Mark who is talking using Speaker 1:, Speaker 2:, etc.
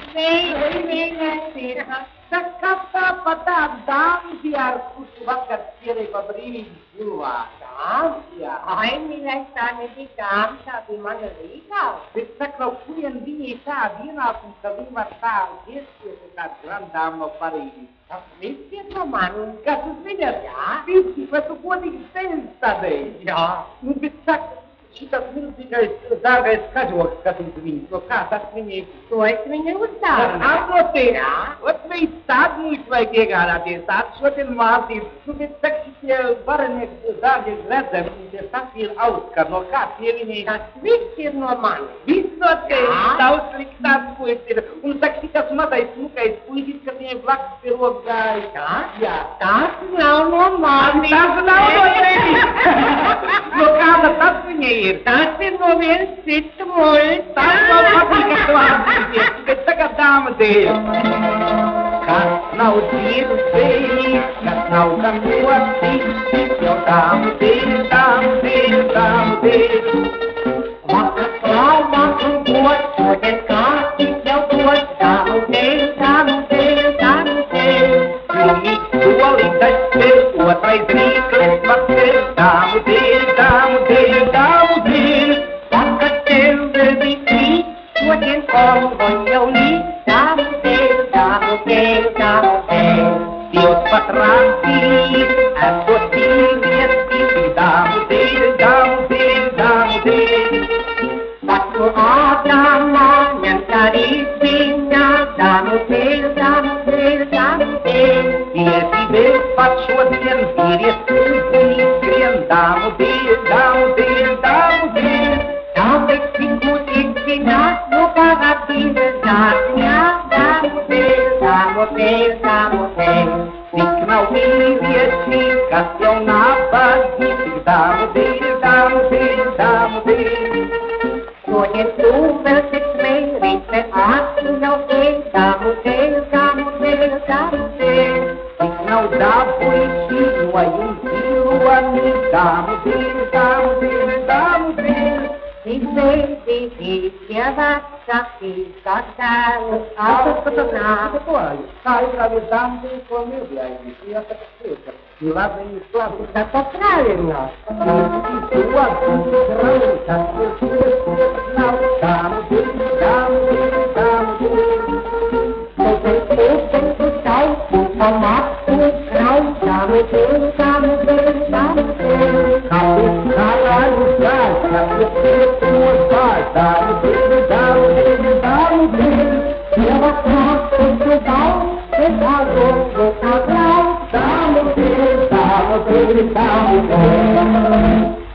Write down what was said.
Speaker 1: Vem, Sakata pada dam biar kusubakat kiri paberi jiwa. Dam ya.
Speaker 2: Ai nilai sana di dam sabi mana legal.
Speaker 1: Bisaklau kuyan di sabi na kung sabi mata desi sa grand dam pari.
Speaker 2: Viste roman.
Speaker 1: Kasus niya ya. Viste patukuan extensa de.
Speaker 2: Ja.
Speaker 1: Bisak kita sendiri zaga skazio kasus ini. So kata ini.
Speaker 2: Tu ai swinge usar.
Speaker 1: Ako te. Wat may stad mo ito ay gegara te stad. So ten mahati. So bisak siya barane zaga glada. Bisak sakir out karno kasi ini.
Speaker 2: Viste roman.
Speaker 1: Visto te. Taus liktad po ito. Unsak siya sumata ismuka ispuisit kasi yung black pero guys. Ya.
Speaker 2: Tas now roman.
Speaker 1: Tas now roman. So kata tas niya.
Speaker 2: Tas no vel sit mol.
Speaker 1: Tas no pati katwaan. Kita kadam de. Kasnau dir de. Kasnau kamuat di. Yo dam de.
Speaker 2: Wakasau makan buat. Sudah kaki jauh buat. Dam de.
Speaker 1: Ini dua litas de. Buat rai zikret makse. Dam de.
Speaker 2: Wakatel berbisi. Sudah kong jauh ni. Dam de.
Speaker 1: Dios patrati. Aku sirias isi. Dam de.
Speaker 2: Waktu agama yang cari sinyal. Dam de.
Speaker 1: Dia si bepat suadian. Dirias krian. Dam de.
Speaker 2: Sampai sikut ikhlas buka hati besarnya. Kamu
Speaker 1: Siknau dia si kasih nafas. Dam de.
Speaker 2: Soy tu perfecto rite aku no kamu
Speaker 1: Siknau dapui si wayung siluan. Dam de.
Speaker 2: Di siapa sakit kata aku pernah.
Speaker 1: Sai kami dam de komil lagi. Ia terkejut. Gila ini kelas.
Speaker 2: Satu kali no.
Speaker 1: Dua serang satu kenal. Dam de.
Speaker 2: Tentu tahu sama kau kamu.
Speaker 1: Kamu salah lupa. Kamu lupa. Dam de.
Speaker 2: Siapa tentu tahu sekarang bukan kau.
Speaker 1: Dam de.